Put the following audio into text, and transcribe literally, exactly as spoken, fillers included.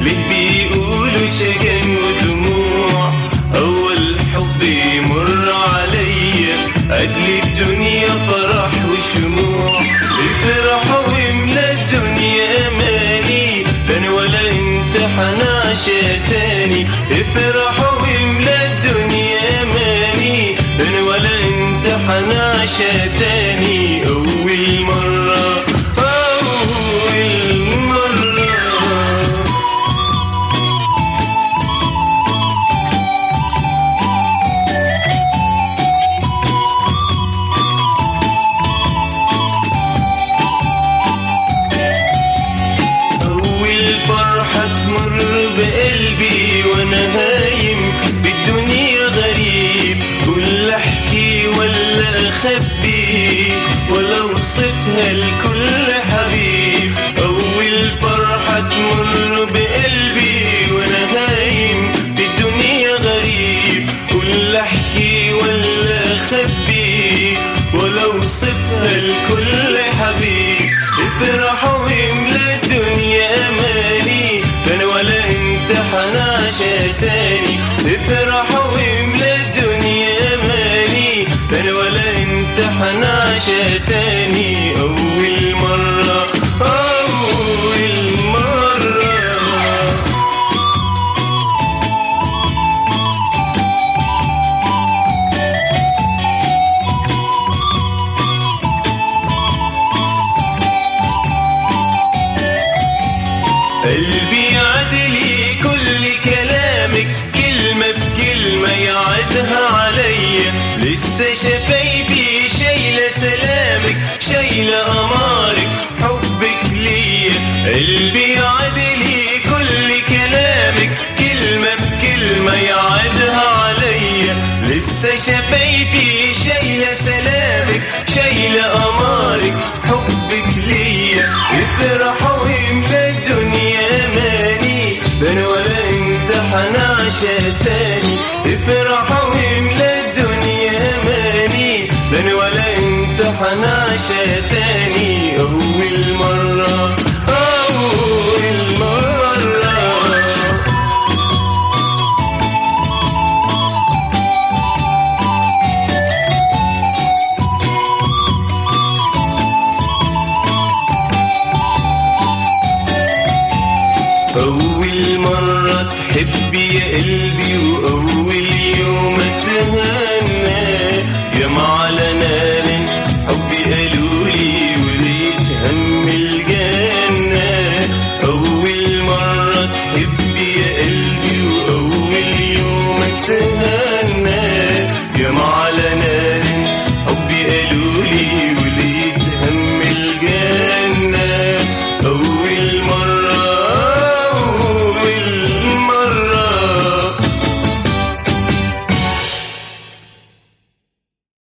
ليه بيقولوا شجن ودموع؟ أول حب يمر عليا أجل الدنيا فرح وشموع. الفرح ويملى الدنيا أماني، لا أنا ولا أنت حنعشى تاني. الفرح ويملى الدنيا أماني، لا أنا ولا أنت حنعشى تاني. أول مرة أول مرة أول فرحة تمر بقلبي وأنا هايم بالدنيا غريب. قول أحكي ولا أخبي ولا أوصفها لكل حبيب. أول فرحة تمر بقلبي وأنا هايم بالدنيا غريب. قول أحكي ولا أخبي ولا أوصفها لكل حبيب. الفرح ويملى الدنيا أماني، لا أنا ولا أنت حنعشى تاني. الفرح ويملى الدنيا أماني، لا أنا ولا أنت حنعشى تاني. أول مرة أول مرة قلبي عدلي كل كلامك، كلمة بكلمة يعدها عليا. لسه شفايفي شايلة سلامك، شايلة أمارك حبك ليا. قلبي عدلي كل كلامك، كلمة بكلمة يعدها عليا. لسه شفايفي شايلة سلامك، شايلة أمارك حبك ليا. الفرح ويملى الدنيا أماني، لا أنا ولا أنت حنعشى تاني. الفرح ويملى الدنيا أماني، لا أنا ولا أنت حنعشى تاني. أول مرة أول مرة أول مرة تحب يا قلبي، وأول يوم اتهنى يا معلنا